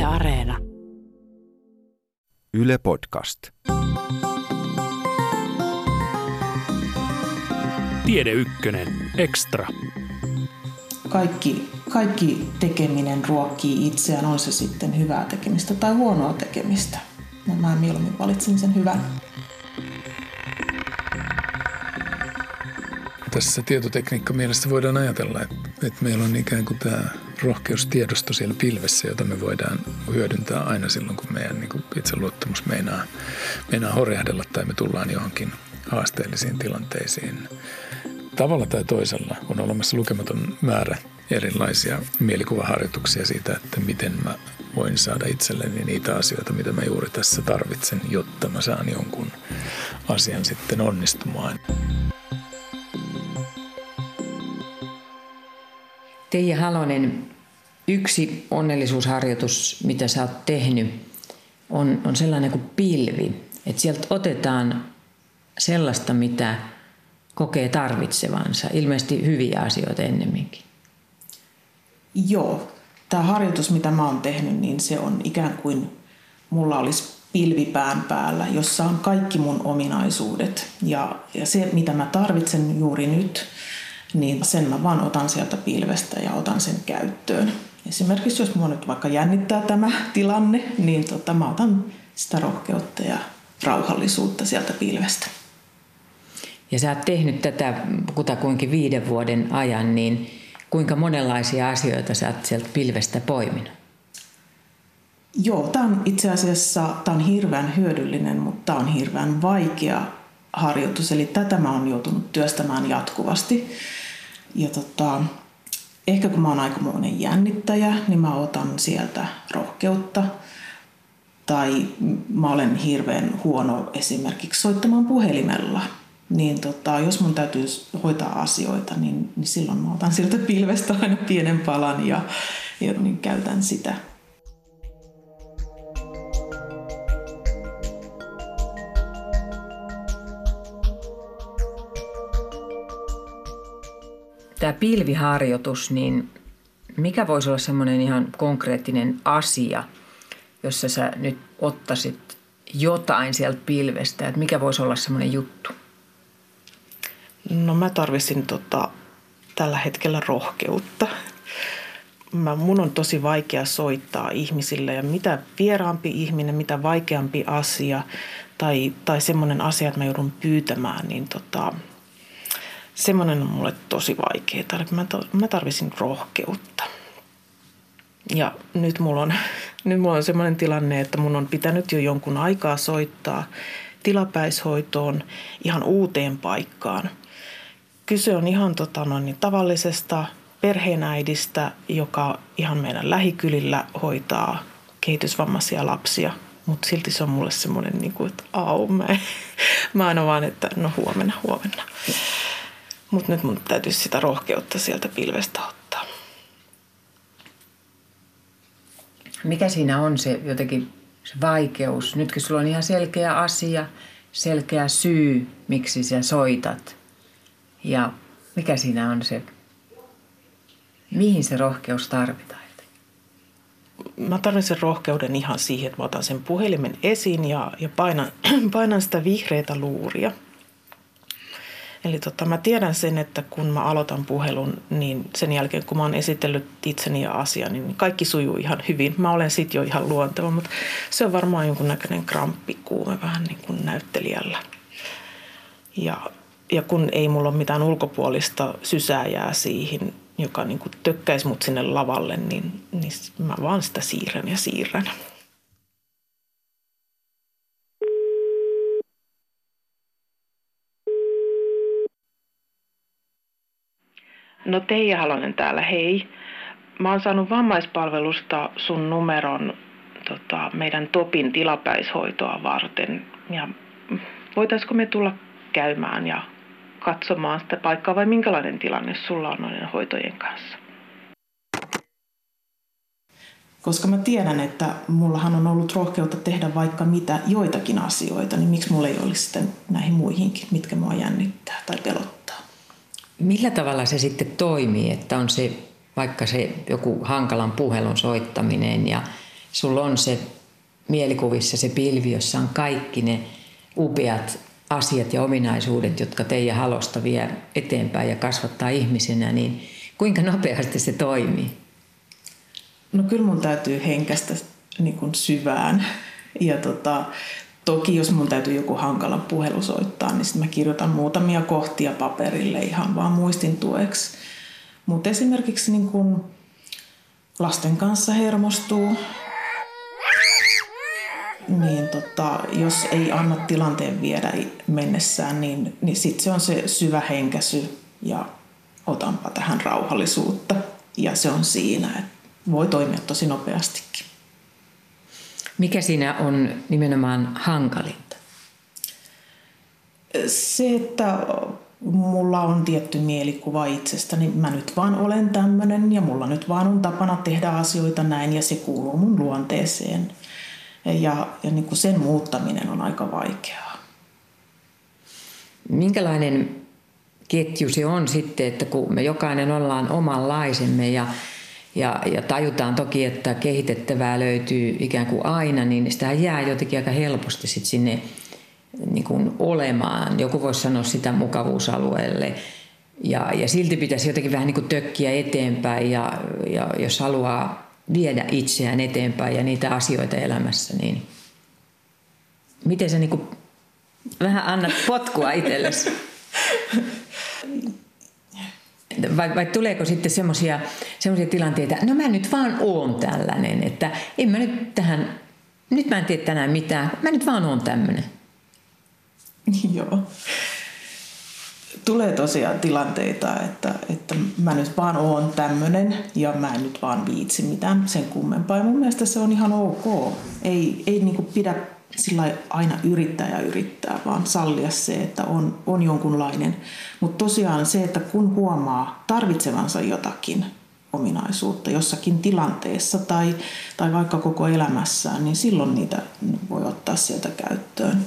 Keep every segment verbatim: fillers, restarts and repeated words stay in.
Areena. Yle Podcast. Tiede Ykkönen Extra. Kaikki, kaikki tekeminen ruokkii itseään, on se sitten hyvää tekemistä tai huonoa tekemistä. No, mä mieluummin valitsin sen hyvän. Tässä tietotekniikka mielessä voidaan ajatella, että, että meillä on ikään kuin tämä rohkeustiedosto siellä pilvessä, jota me voidaan hyödyntää aina silloin, kun meidän niin kuin itseluottamus meinaa, meinaa horjahdella tai me tullaan johonkin haasteellisiin tilanteisiin. Tavalla tai toisella on olemassa lukematon määrä erilaisia mielikuvaharjoituksia siitä, että miten mä voin saada itselleni niitä asioita, mitä mä juuri tässä tarvitsen, jotta mä saan jonkun asian sitten onnistumaan. Teija Halonen, yksi onnellisuusharjoitus, mitä sä oot tehnyt, on, on sellainen kuin pilvi. Että sieltä otetaan sellaista, mitä kokee tarvitsevansa. Ilmeisesti hyviä asioita ennemminkin. Joo. Tämä harjoitus, mitä mä oon tehnyt, niin se on ikään kuin mulla olisi pilvi pään päällä, jossa on kaikki mun ominaisuudet. Ja, ja se, mitä mä tarvitsen juuri nyt, niin sen mä vaan otan sieltä pilvestä ja otan sen käyttöön. Esimerkiksi jos mua nyt vaikka jännittää tämä tilanne, niin tota, mä otan sitä rohkeutta ja rauhallisuutta sieltä pilvestä. Ja sä oot tehnyt tätä kutakuinkin viiden vuoden ajan, niin kuinka monenlaisia asioita sä oot sieltä pilvestä poiminut? Joo, tämä on itse asiassa tää on hirveän hyödyllinen, mutta tämä on hirveän vaikea harjoitus. Eli tätä mä oon joutunut työstämään jatkuvasti. Ja tota, ehkä kun mä oon aikamoinen jännittäjä, niin mä otan sieltä rohkeutta. Tai mä olen hirveän huono esimerkiksi soittamaan puhelimella. Niin tota, jos mun täytyy hoitaa asioita, niin, niin silloin mä otan sieltä pilvestä aina pienen palan ja, ja niin käytän sitä. Tämä pilviharjoitus, niin mikä voisi olla semmoinen ihan konkreettinen asia, jossa sä nyt ottaisit jotain sieltä pilvestä, että mikä voisi olla semmoinen juttu? No mä tarvitsin tota, tällä hetkellä rohkeutta. Mä, mun on tosi vaikea soittaa ihmisille ja mitä vieraampi ihminen, mitä vaikeampi asia tai, tai semmoinen asia, että mä joudun pyytämään, niin tota, semmoinen on mulle tosi vaikeaa. Mä tarvitsin rohkeutta. Ja nyt mulla on, nyt mulla on semmoinen tilanne, että mun on pitänyt jo jonkun aikaa soittaa tilapäishoitoon ihan uuteen paikkaan. Kyse on ihan tota, noin, tavallisesta perheenäidistä, joka ihan meidän lähikylillä hoitaa kehitysvammaisia lapsia. Mutta silti se on mulle semmoinen, niin kuin, että au, mä, mä aina vaan, että no huomenna, huomenna. Mutta nyt mun täytyisi sitä rohkeutta sieltä pilvestä ottaa. Mikä siinä on se jotenkin se vaikeus? Nytkin sulla on ihan selkeä asia, selkeä syy, miksi sä soitat. Ja mikä siinä on se, mihin se rohkeus tarvitaan? Mä tarvitsen rohkeuden ihan siihen, että mä otan sen puhelimen esiin ja, ja painan, painan sitä vihreätä luuria. Eli tota, mä tiedän sen, että kun mä aloitan puhelun, niin sen jälkeen kun mä oon esitellyt itseni ja asian, niin kaikki sujuu ihan hyvin. Mä olen sit jo ihan luonteva, mutta se on varmaan jonkunnäköinen kramppikuume vähän niin kuin näyttelijällä. Ja, ja kun ei mulla ole mitään ulkopuolista sysääjää siihen, joka niin kuin tökkäisi mut sinne lavalle, niin, niin mä vaan sitä siirrän ja siirrän. No Teija Halonen täällä, hei. Mä oon saanut vammaispalvelusta sun numeron tota, meidän Topin tilapäishoitoa varten. Ja voitaisko me tulla käymään ja katsomaan sitä paikkaa vai minkälainen tilanne sulla on noiden hoitojen kanssa? Koska mä tiedän, että mullahan on ollut rohkeutta tehdä vaikka mitä joitakin asioita, niin miksi mulla ei olisi sitten näihin muihinkin, mitkä mua jännittää tai pelottaa? Millä tavalla se sitten toimii, että on se vaikka se joku hankalan puhelun soittaminen ja sulla on se mielikuvissa se pilvi, jossa on kaikki ne upeat asiat ja ominaisuudet, jotka teidän halosta vie eteenpäin ja kasvattaa ihmisenä, niin kuinka nopeasti se toimii? No kyllä mun täytyy henkästä niin kuin syvään. Ja tota, toki jos mun täytyy joku hankala puhelu soittaa, niin sitten mä kirjoitan muutamia kohtia paperille ihan vaan muistin tueksi. Mutta esimerkiksi niin kuin lasten kanssa hermostuu, niin tota, jos ei anna tilanteen viedä mennessään, niin, niin sitten se on se syvä henkäsy ja otanpa tähän rauhallisuutta. Ja se on siinä, että voi toimia tosi nopeastikin. Mikä siinä on nimenomaan hankalinta? Se, että mulla on tietty mielikuva itsestäni. Mä nyt vaan olen tämmönen ja mulla nyt vaan on tapana tehdä asioita näin ja se kuuluu mun luonteeseen. Ja, ja niin kuin sen muuttaminen on aika vaikeaa. Minkälainen ketju se on sitten, että kun me jokainen ollaan omanlaisemme ja, ja, ja tajutaan toki, että kehitettävää löytyy ikään kuin aina, niin sitä jää jotenkin aika helposti sit sinne niin kuin olemaan. Joku voisi sanoa sitä mukavuusalueelle ja, ja silti pitäisi jotenkin vähän niin kuin tökkiä eteenpäin ja, ja jos haluaa viedä itseään eteenpäin ja niitä asioita elämässä, niin miten sä niin kuin vähän annat potkua itsellesi? Vai, vai tuleeko sitten semmoisia tilanteita, no mä nyt vaan oon tällainen, että en mä nyt tähän, nyt mä en tee tänään mitään, mä nyt vaan oon tämmöinen. Joo. Tulee tosiaan tilanteita, että, että mä nyt vaan oon tämmönen ja mä en nyt vaan viitsi mitään sen kummempaa. Ja mun mielestä se on ihan ok. Ei, ei niinku pidä sillä aina yrittää ja yrittää, vaan sallia se, että on, on jonkunlainen. Mutta tosiaan se, että kun huomaa tarvitsevansa jotakin ominaisuutta jossakin tilanteessa tai, tai vaikka koko elämässään, niin silloin niitä voi ottaa sieltä käyttöön.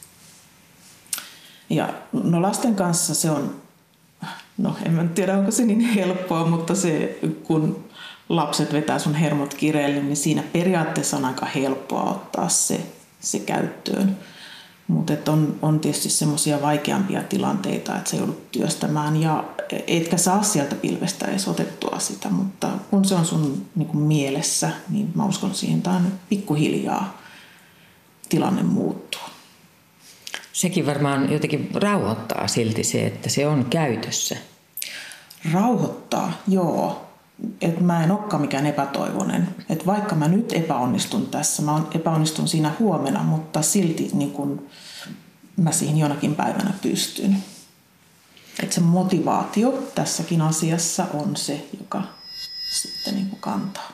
Ja no lasten kanssa se on, no en mä tiedä onko se niin helppoa, mutta se kun lapset vetää sun hermot kireelle, niin siinä periaatteessa on aika helppoa ottaa se, se käyttöön. Mutta on, on tietysti semmoisia vaikeampia tilanteita, että sä joudut työstämään ja etkä saa sieltä pilvestä edes otettua sitä, mutta kun se on sun niin kuin mielessä, niin mä uskon siihen, että pikkuhiljaa tilanne muuttuu. Sekin varmaan jotenkin rauhoittaa silti se, että se on käytössä. Rauhoittaa, joo. Että mä en olekaan mikään epätoivoinen. Että vaikka mä nyt epäonnistun tässä, mä epäonnistun siinä huomenna, mutta silti niin kun mä siihen jonakin päivänä pystyn. Että se motivaatio tässäkin asiassa on se, joka sitten niin kun kantaa.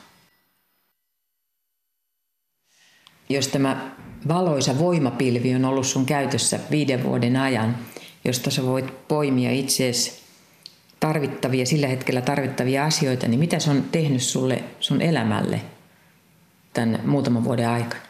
Jos tämä valoisa voimapilvi on ollut sun käytössä viiden vuoden ajan, josta sä voit poimia itseesi tarvittavia, sillä hetkellä tarvittavia asioita, niin mitä se on tehnyt sulle, sun elämälle tämän muutaman vuoden aikana?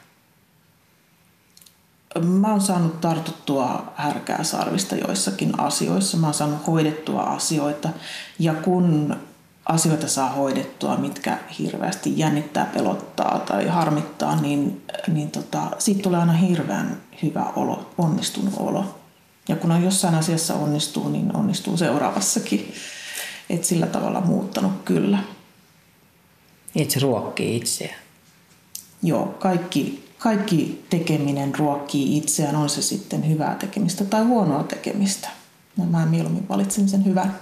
Mä oon saanut tartuttua härkää sarvista joissakin asioissa. Mä oon saanut hoidettua asioita. Ja kun asioita saa hoidettua, mitkä hirveästi jännittää, pelottaa tai harmittaa, niin, niin tota, siitä tulee aina hirveän hyvä olo, onnistunut olo. Ja kun on jossain asiassa onnistuu, niin onnistuu seuraavassakin. Et sillä tavalla muuttanut kyllä. Et se ruokkii itseään? Joo, kaikki, kaikki tekeminen ruokkii itseään, on se sitten hyvää tekemistä tai huonoa tekemistä. No, mä mieluummin valitsen sen hyvän.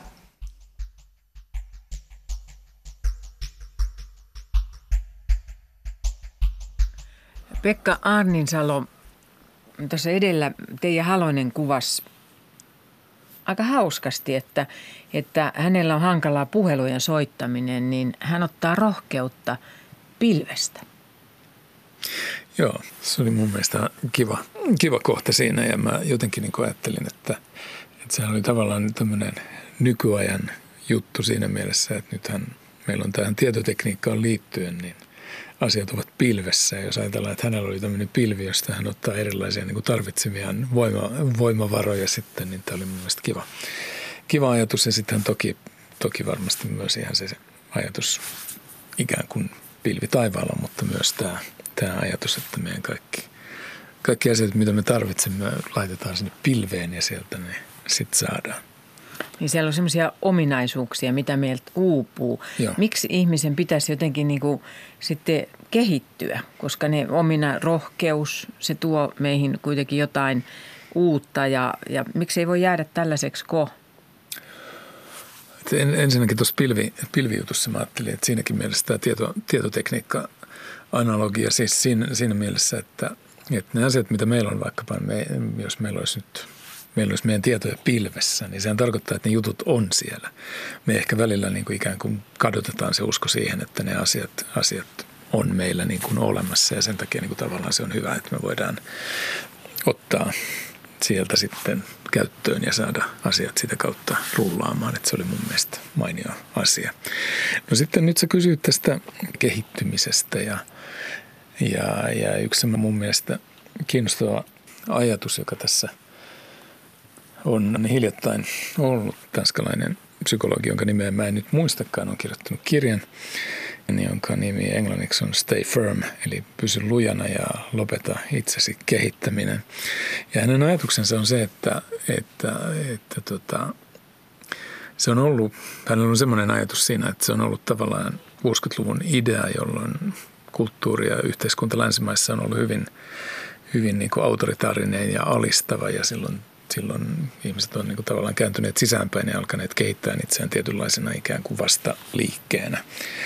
Pekka Arninsalo, tuossa edellä Teija Halonen kuvasi aika hauskasti, että, että hänellä on hankalaa puhelujen soittaminen, niin hän ottaa rohkeutta pilvestä. Joo, se oli mun mielestä kiva, kiva kohta siinä ja mä jotenkin niin ajattelin, että, että sehän oli tavallaan tämmöinen nykyajan juttu siinä mielessä, että nythän meillä on tähän tietotekniikkaan liittyen, niin asiat ovat pilvessä. Ja jos ajatellaan, että hänellä oli tämmöinen pilvi, josta hän ottaa erilaisia niin kuin tarvitsemiaan voima, voimavaroja sitten, niin tämä oli mun mielestä kiva, kiva ajatus. Ja sitten toki, toki varmasti myös ihan se ajatus ikään kuin pilvi taivaalla, mutta myös tämä, tämä ajatus, että meidän kaikki, kaikki asiat, mitä me tarvitsemme, laitetaan sinne pilveen ja sieltä ne sitten saadaan. Niin siellä on semmoisia ominaisuuksia, mitä meiltä uupuu. Joo. Miksi ihmisen pitäisi jotenkin niin kuin sitten kehittyä? Koska ne omina rohkeus, se tuo meihin kuitenkin jotain uutta ja, ja miksi ei voi jäädä tällaiseksi ko? En, ensinnäkin tuossa pilvi, pilvijutussa mä ajattelin, että siinäkin mielessä tämä tieto, tietotekniikka-analogia, siis siinä, siinä mielessä, että, että ne asiat, mitä meillä on vaikkapa, me, jos meillä olisi nyt meillä olisi meidän tietoja pilvessä, niin sehän tarkoittaa, että ne jutut on siellä. Me ehkä välillä niin kuin ikään kuin kadotetaan se usko siihen, että ne asiat, asiat on meillä niin kuin olemassa ja sen takia niin kuin tavallaan se on hyvä, että me voidaan ottaa sieltä sitten käyttöön ja saada asiat sitä kautta rullaamaan, että se oli mun mielestä mainio asia. No sitten nyt sä kysyit tästä kehittymisestä ja, ja, ja yksi mun mielestä kiinnostava ajatus, joka tässä on hiljattain ollut tanskalainen psykologi, jonka nimeä mä en nyt muistakaan, on kirjoittanut kirjan, jonka nimi englanniksi on Stay Firm, eli pysy lujana ja lopeta itsesi kehittäminen. Ja hänen ajatuksensa on se, että, että, että tota, se on ollut, hänellä on semmoinen ajatus siinä, että se on ollut tavallaan kuusikymmentäluvun idea, jolloin kulttuuri ja yhteiskunta länsimaissa on ollut hyvin, hyvin niin kuin autoritaarinen ja alistava ja silloin Silloin ihmiset on niin kuin tavallaan kääntyneet sisäänpäin ja alkaneet kehittää itseään tietynlaisena ikään kuin vasta liikkeenä.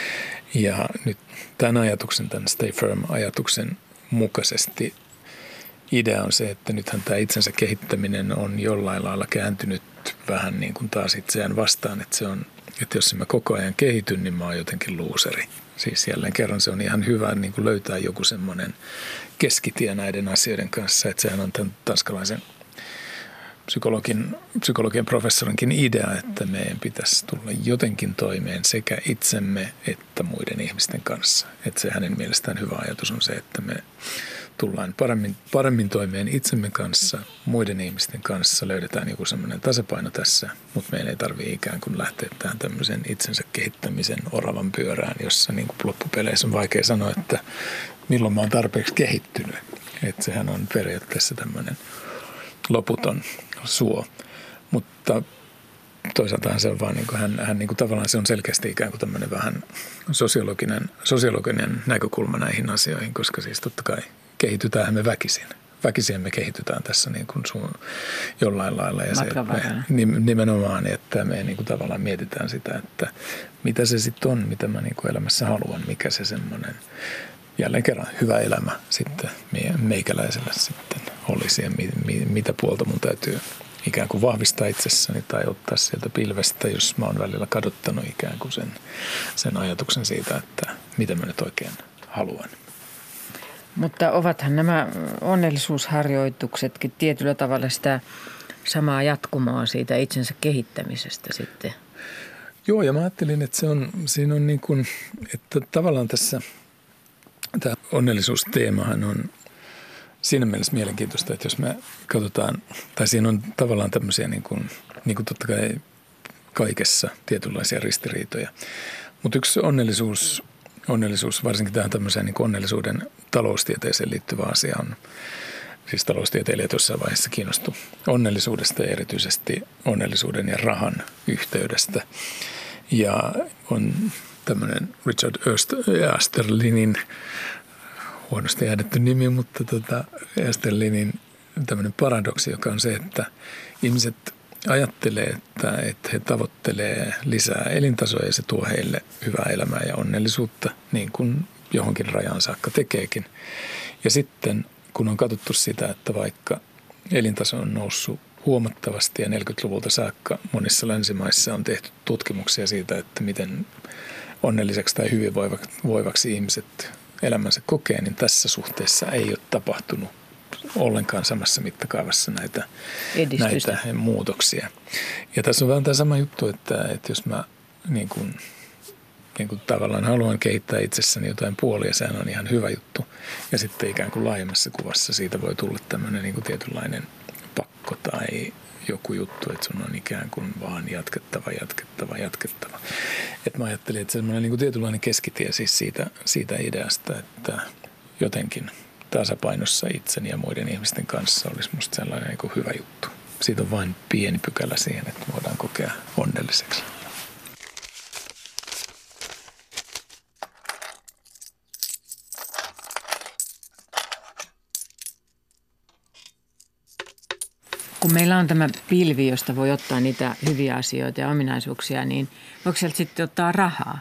Ja nyt tämän ajatuksen, tämän Stay Firm-ajatuksen mukaisesti idea on se, että nythän tämä itsensä kehittäminen on jollain lailla kääntynyt vähän niin kuin taas itseään vastaan, että se on, että jos mä koko ajan kehityn, niin mä oon jotenkin luuseri. Siis jälleen kerran se on ihan hyvä niin kuin löytää joku semmoinen keskitie näiden asioiden kanssa, että sehän on tämän tanskalaisen Psykologin, psykologian professorinkin idea, että meidän pitäisi tulla jotenkin toimeen sekä itsemme että muiden ihmisten kanssa. Että se hänen mielestään hyvä ajatus on se, että me tullaan paremmin, paremmin toimeen itsemme kanssa, muiden ihmisten kanssa, löydetään joku semmoinen tasapaino tässä, mutta meidän ei tarvitse ikään kuin lähteä tähän tämmöisen itsensä kehittämisen oravan pyörään, jossa niin kuin loppupeleissä on vaikea sanoa, että milloin mä oon tarpeeksi kehittynyt. Että sehän on periaatteessa tämmöinen loputon suo, mutta toisaaltahan se on vaan niin kuin hän, hän niin kuin tavallaan se on selkeästi ikään kuin tämmöinen vähän sosiologinen, sosiologinen näkökulma näihin asioihin, koska siis totta kai kehitytään me väkisin. Väkisin me kehitytään tässä niin kuin sun, jollain lailla ja se, me, nimenomaan, että me niin kuin tavallaan mietitään sitä, että mitä se sitten on, mitä mä niin kuin elämässä haluan, mikä se semmoinen jälleen kerran hyvä elämä sitten meikäläisellä sitten olisi ja mitä puolta mun täytyy ikään kuin vahvistaa itsessäni tai ottaa sieltä pilvestä, jos mä oon välillä kadottanut ikään kuin sen, sen ajatuksen siitä, että mitä mä nyt oikein haluan. Mutta ovathan nämä onnellisuusharjoituksetkin tietyllä tavalla sitä samaa jatkumoa siitä itsensä kehittämisestä sitten. Joo, ja mä ajattelin, että se on, siinä on niin kuin, että tavallaan tässä tämä onnellisuusteemahan on siinä mielessä mielenkiintoista, että jos me katsotaan, tai siinä on tavallaan tämmöisiä niin kuin, niin kuin totta kai kaikessa tietynlaisia ristiriitoja. Mutta yksi onnellisuus, onnellisuus varsinkin tähän tämmöiseen niin kuin onnellisuuden taloustieteeseen liittyvä asia on, siis taloustieteilijät jossain vaiheessa kiinnostu onnellisuudesta ja erityisesti onnellisuuden ja rahan yhteydestä. Ja on tämmöinen Richard Easterlinin, huonosti äädetty nimi, mutta tota, Easterlinin tämmöinen paradoksi, joka on se, että ihmiset ajattelee, että, että he tavoittelee lisää elintasoa ja se tuo heille hyvää elämää ja onnellisuutta, niin kuin johonkin rajaan saakka tekeekin. Ja sitten kun on katsottu sitä, että vaikka elintaso on noussut huomattavasti ja neljäkymmentäluvulta saakka monissa länsimaissa on tehty tutkimuksia siitä, että miten onnelliseksi tai hyvinvoivaksi ihmiset elämänsä kokee, niin tässä suhteessa ei ole tapahtunut ollenkaan samassa mittakaavassa näitä, näitä muutoksia. Ja tässä on vähän tämä sama juttu, että, että jos mä niin kuin, niin kuin tavallaan haluan kehittää itsessäni jotain puolia, sehän on ihan hyvä juttu. Ja sitten ikään kuin laajemmassa kuvassa siitä voi tulla tämmöinen niin kuin tietynlainen pakko tai joku juttu, että sun on ikään kuin vaan jatkettava, jatkettava, jatkettava. Et mä ajattelin, että semmoinen niin kuin tietynlainen keskitie siis siitä, siitä ideasta, että jotenkin tasapainossa itseni ja muiden ihmisten kanssa olisi musta sellainen niin kuin hyvä juttu. Siitä on vain pieni pykälä siihen, että voidaan kokea onnelliseksi. Kun meillä on tämä pilvi, josta voi ottaa niitä hyviä asioita ja ominaisuuksia, niin voiko sieltä sitten ottaa rahaa?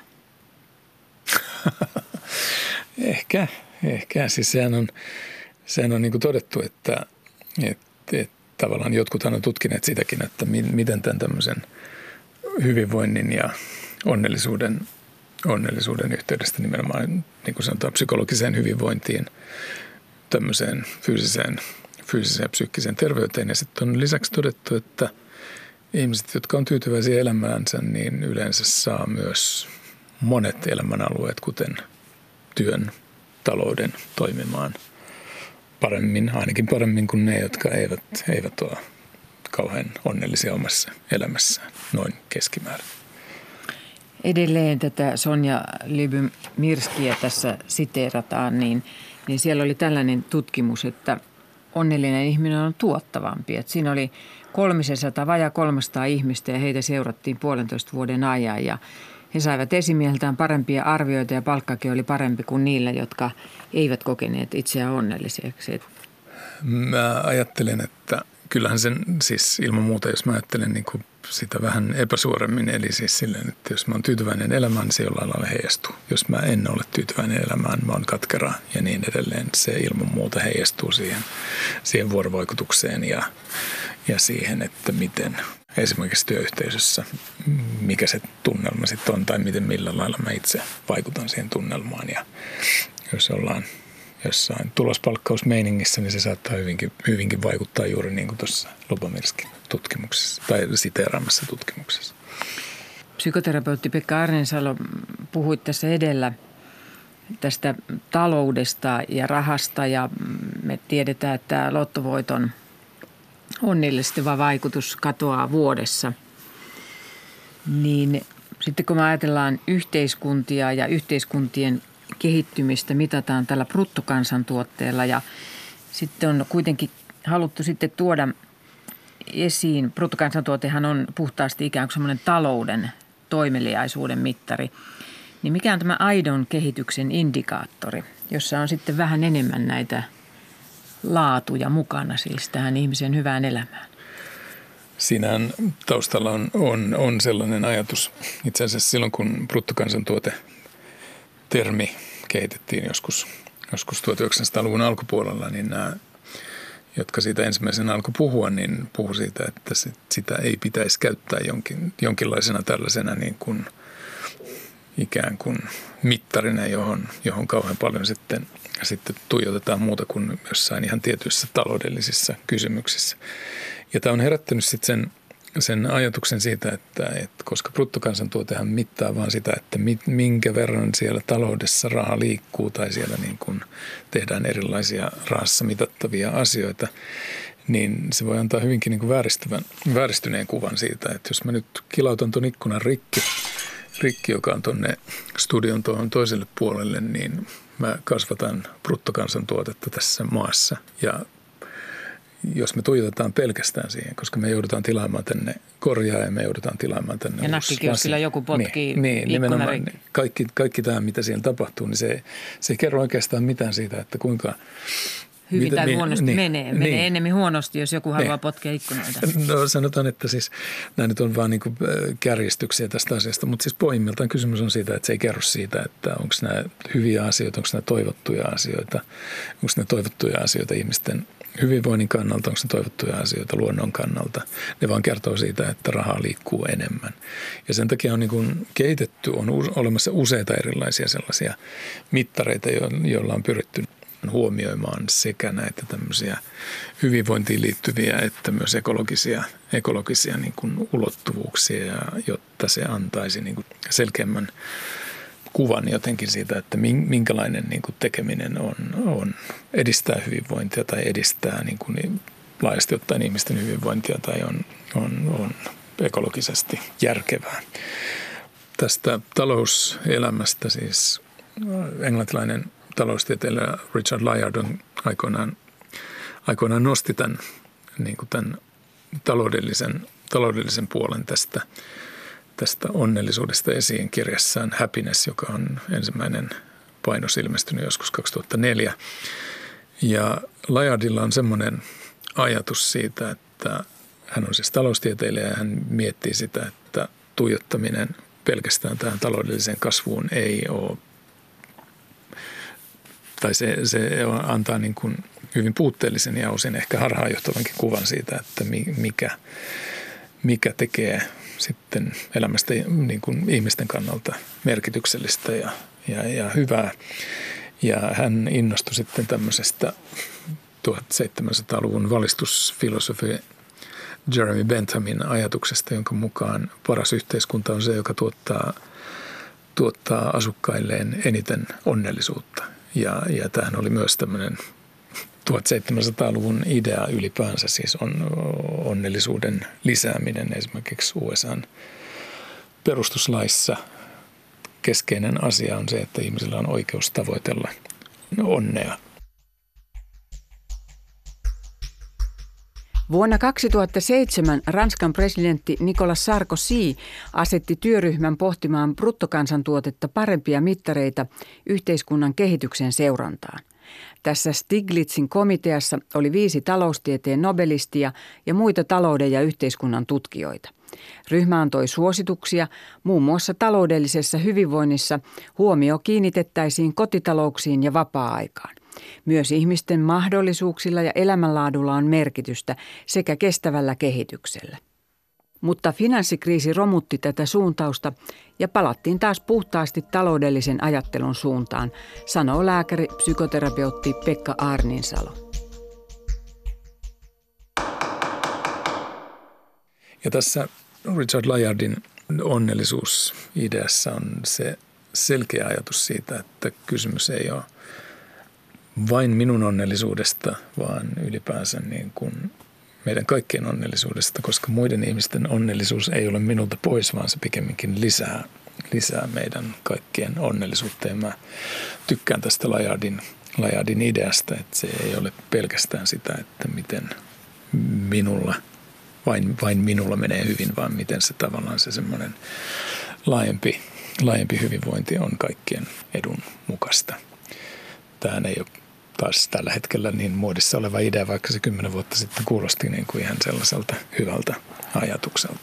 ehkä, ehkä. Siis sehän on, sehän on niin kuin todettu, että, että, että tavallaan jotkuthan on tutkineet sitäkin, että miten tämän tämmöisen hyvinvoinnin ja onnellisuuden, onnellisuuden yhteydestä nimenomaan, niin kuin sanotaan, psykologiseen hyvinvointiin, tämmöiseen fyysiseen fyysiseen ja psyykkiseen terveyteen. Ja sitten on lisäksi todettu, että ihmiset, jotka on tyytyväisiä elämäänsä, niin yleensä saa myös monet elämänalueet, kuten työn, talouden toimimaan paremmin, ainakin paremmin kuin ne, jotka eivät, eivät ole kauhean onnellisia omassa elämässään, noin keskimäärin. Edelleen tätä Sonja Lyubomirskiä tässä siteerataan, niin, niin siellä oli tällainen tutkimus, että onnellinen ihminen on tuottavampi. Et siinä oli kolmesataa, vajaa kolmesataa ihmistä ja heitä seurattiin puolentoista vuoden ajan. Ja he saivat esimiehiltään parempia arvioita ja palkkakin oli parempi kuin niillä, jotka eivät kokeneet itseään onnelliseksi. Mä ajattelen, että kyllähän sen siis ilman muuta, jos mä ajattelen niin kuin sitä vähän epäsuoremmin, eli siis silleen, että jos mä oon tyytyväinen elämään, niin se jollain lailla heijastuu. Jos mä en ole tyytyväinen elämään, mä oon katkera ja niin edelleen, se ilman muuta heijastuu siihen, siihen vuorovaikutukseen ja, ja siihen, että miten esimerkiksi työyhteisössä, mikä se tunnelma sitten on tai miten millä lailla mä itse vaikutan siihen tunnelmaan. Ja jos ollaan jossain tulospalkkausmeiningissä, niin se saattaa hyvinkin, hyvinkin vaikuttaa juuri niin kuin tuossa Lyubomirskin tutkimuksessa tai siteeraamassa tutkimuksessa. Psykoterapeutti Pekka Arninsalo puhui tässä edellä tästä taloudesta ja rahasta ja me tiedetään, että lottovoiton onnellistava vaikutus katoaa vuodessa. Niin sitten kun me ajatellaan yhteiskuntia ja yhteiskuntien kehittymistä mitataan tällä bruttokansantuotteella ja sitten on kuitenkin haluttu sitten tuoda esiin, bruttokansantuotehan on puhtaasti ikään kuin semmoinen talouden toimeliaisuuden mittari, niin mikä on tämä aidon kehityksen indikaattori, jossa on sitten vähän enemmän näitä laatuja mukana siis tähän ihmisen hyvään elämään? Siinähän taustalla on, on, on sellainen ajatus, itse asiassa silloin kun bruttokansantuote termi kehitettiin joskus, joskus tuhatyhdeksänsataaluvun alkupuolella, niin nämä, jotka siitä ensimmäisen alkoi puhua, niin puhu siitä, että sitä ei pitäisi käyttää jonkin, jonkinlaisena tällaisena niin kuin ikään kuin mittarina, johon, johon kauhean paljon sitten, sitten tuijotetaan muuta kuin jossain ihan tietyissä taloudellisissa kysymyksissä. Ja tämä on herättänyt sitten sen sen ajatuksen siitä, että, että koska bruttokansantuotehan mittaa vaan sitä, että minkä verran siellä taloudessa raha liikkuu tai siellä niin kuin tehdään erilaisia rahassa mitattavia asioita, niin se voi antaa hyvinkin niin kuin vääristyvän, vääristyneen kuvan siitä, että jos mä nyt kilautan tuon ikkunan rikki, rikki joka on tuonne studion tuohon toiselle puolelle, niin mä kasvatan bruttokansantuotetta tässä maassa ja jos me tuijotetaan pelkästään siihen, koska me joudutaan tilaamaan tänne korjaa ja me joudutaan tilaamaan tänne ja nakkikioskilla joku potkii niin, niin, nimenomaan kaikki, kaikki tämä, mitä siellä tapahtuu, niin se, se ei kerro oikeastaan mitään siitä, että kuinka hyvin mitä, tai niin, huonosti niin, menee. Menee niin. enemmän huonosti, jos joku haluaa niin. potkia ikkunoita. No sanotaan, että siis nämä nyt on vaan niin kuin kärjistyksiä tästä asiasta, mutta siis pohjimmiltaan kysymys on siitä, että se ei kerro siitä, että onko nämä hyviä asioita, onko nämä toivottuja asioita, onko nämä toivottuja asioita ihmisten hyvinvoinnin kannalta, onko ne toivottuja asioita luonnon kannalta. Ne vaan kertoo siitä, että rahaa liikkuu enemmän. Ja sen takia on niin kuin kehitetty, on olemassa useita erilaisia sellaisia mittareita, joilla on pyritty huomioimaan sekä näitä tämmöisiä hyvinvointiin liittyviä että myös ekologisia, ekologisia niin kuin ulottuvuuksia, jotta se antaisi niin kuin selkeämmän kuvan jotenkin siitä, että minkälainen niin kuin tekeminen on, on edistää hyvinvointia tai edistää niin kuin laajasti ottaen ihmisten hyvinvointia tai on, on, on ekologisesti järkevää. Tästä talouselämästä siis englantilainen taloustieteilijä Richard Layard on aikoinaan, aikoinaan nosti tämän, niin kuin tämän taloudellisen, taloudellisen puolen tästä, tästä onnellisuudesta esiin kirjassaan Happiness, joka on ensimmäinen painos ilmestynyt joskus kaksituhattaneljä. Ja Layardilla on semmoinen ajatus siitä, että hän on siis taloustieteilijä ja hän miettii sitä, että tuijottaminen pelkästään tähän taloudelliseen kasvuun ei ole, tai se, se antaa niin kuin hyvin puutteellisen ja osin ehkä harhaanjohtavankin kuvan siitä, että mikä, mikä tekee sitten elämästä niin kuin ihmisten kannalta merkityksellistä ja, ja, ja hyvää. Ja hän innostui sitten tämmöisestä tuhatseitsemänsataaluvun valistusfilosofi Jeremy Benthamin ajatuksesta, jonka mukaan paras yhteiskunta on se, joka tuottaa, tuottaa asukkailleen eniten onnellisuutta. Ja, ja tämähän oli myös tämmöinen tuhatseitsemänsataaluvun idea ylipäänsä, siis on onnellisuuden lisääminen esimerkiksi U S A:n perustuslaissa. Keskeinen asia on se, että ihmisillä on oikeus tavoitella onnea. Vuonna kaksituhattaseitsemän Ranskan presidentti Nicolas Sarkozy asetti työryhmän pohtimaan bruttokansantuotetta parempia mittareita yhteiskunnan kehityksen seurantaan. Tässä Stiglitzin komiteassa oli viisi taloustieteen nobelistia ja muita talouden ja yhteiskunnan tutkijoita. Ryhmä antoi suosituksia, muun muassa taloudellisessa hyvinvoinnissa huomio kiinnitettäisiin kotitalouksiin ja vapaa-aikaan. Myös ihmisten mahdollisuuksilla ja elämänlaadulla on merkitystä sekä kestävällä kehityksellä. Mutta finanssikriisi romutti tätä suuntausta ja palattiin taas puhtaasti taloudellisen ajattelun suuntaan, sanoo lääkäri, psykoterapeutti Pekka Aarninsalo. Ja tässä Richard Layardin onnellisuusideassa on se selkeä ajatus siitä, että kysymys ei ole vain minun onnellisuudesta, vaan ylipäänsä niin kuin meidän kaikkien onnellisuudesta, koska muiden ihmisten onnellisuus ei ole minulta pois, vaan se pikemminkin lisää, lisää meidän kaikkien onnellisuutta. Ja mä tykkään tästä Layardin, Layardin ideasta, että se ei ole pelkästään sitä, että miten minulla, vain, vain minulla menee hyvin, vaan miten se tavallaan se semmoinen laajempi, laajempi hyvinvointi on kaikkien edun mukaista. Tämähän ei ole taas tällä hetkellä niin muodissa oleva idea, vaikka se kymmenen vuotta sitten kuulosti niin kuin ihan sellaiselta hyvältä ajatukselta.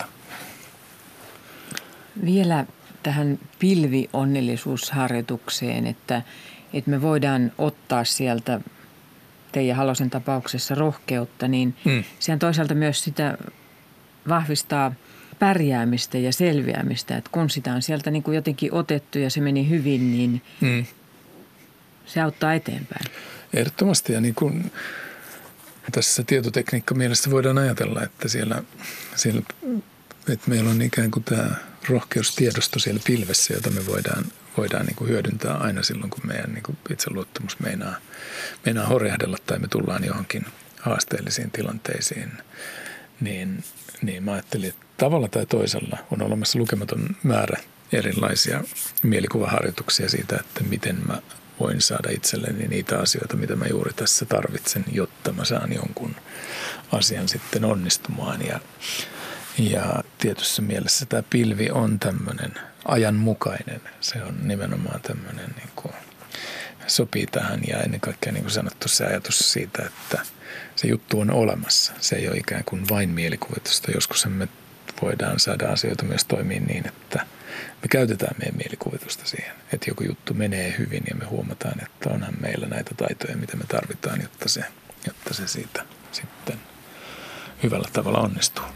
Vielä tähän pilvionnellisuusharjoitukseen, että, että me voidaan ottaa sieltä Teija Halosen tapauksessa rohkeutta, niin mm. sehän toisaalta myös sitä vahvistaa pärjäämistä ja selviämistä, että kun sitä on sieltä niin kuin jotenkin otettu ja se meni hyvin, niin mm. se auttaa eteenpäin. Ehdottomasti, ja niin kuin tässä tietotekniikka mielessä voidaan ajatella, että siellä, siellä että meillä on ikään kuin tämä rohkeustiedosto siellä pilvessä, jota me voidaan, voidaan niin kuin hyödyntää aina silloin, kun meidän niin kuin itseluottamus meinaa, meinaa horjahdella tai me tullaan johonkin haasteellisiin tilanteisiin. Niin, niin mä ajattelin, että tavalla tai toisella on olemassa lukematon määrä erilaisia mielikuvaharjoituksia siitä, että miten mä voin saada itselleni niitä asioita, mitä mä juuri tässä tarvitsen, jotta mä saan jonkun asian sitten onnistumaan. Ja, ja tietyssä mielessä tämä pilvi on tämmöinen ajanmukainen. Se on nimenomaan tämmöinen, niin kuin, sopii tähän ja ennen kaikkea niin kuin sanottu se ajatus siitä, että se juttu on olemassa. Se ei ole ikään kuin vain mielikuvitusta. Joskus me voidaan saada asioita myös toimia niin, että me käytetään meidän mielikuvitusta siihen, että joku juttu menee hyvin ja me huomataan, että onhan meillä näitä taitoja, mitä me tarvitaan, jotta se, jotta se siitä sitten hyvällä tavalla onnistuu.